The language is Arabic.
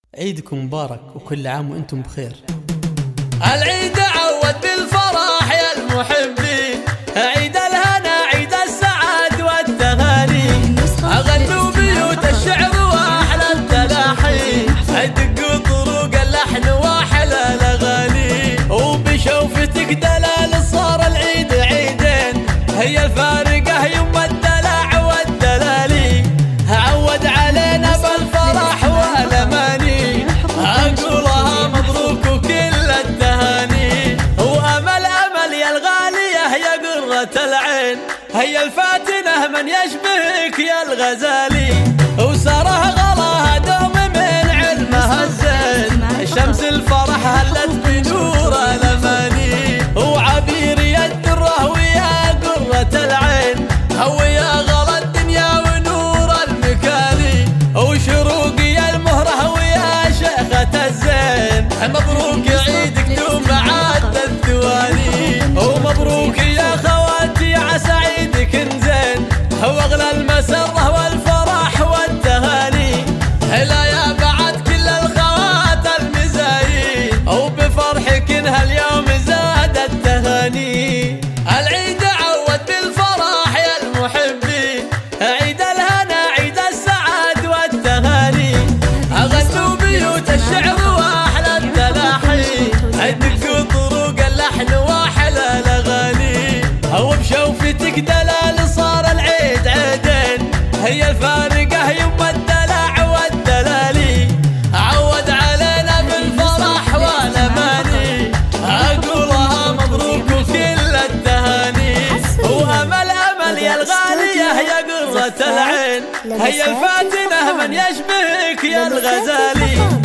عيدكم مبارك وكل عام وانتم بخير. العيد عود بالفرح يا المحبين، عيد الهنا عيد السعاد والتهاني، أغنوا بيوت الشعر واحلى التلاحي، دقوا طرق اللحن واحلى الاغاني، وبشوفتك دلال صار العيد عيدين، هي الفارقة يم الدلع والدلالي، عود علينا بالفرح والاماني، اقولها مبروك وكل التهاني، وامل امل يا الغالية يا قرة العين، هي الفاتنة من يشبهك يا الغزالي، وسره غلاها دوم من علمها الزين، شمس الفرح هلت بنور الاماني، وعبير يد الرهو يا قرة العين، هو يا غلا الدنيا ونور المكاني، وشروق يا المهره ويا شيخة الزين، مبروك عيدك دوم بعد الثواني، ومبروك يا خواتي عسى عيدك نزين، هو اغلى المسره والفرح والتهاني، هلا يا بعد كل الخوات المزايين، وبفرحك هاليوم زاد التهاني. العيد عود بالفرح يا المحبين، عيد الهنا عيد السعاد والتهاني، أغنوا بيوت الشعر واحلى التلاحي، دقوا طرق اللحن واحلى الاغاني، وبشوفتك دلال صار العيد عيدين، هي الفارقة يم الدلع والدلالي، عود علينا بالفرح والاماني، اقولها مبروك وكل التهاني، وامل امل يا الغالية يا قرة العين، هي الفاتنة من يشبهك يا الغزالي.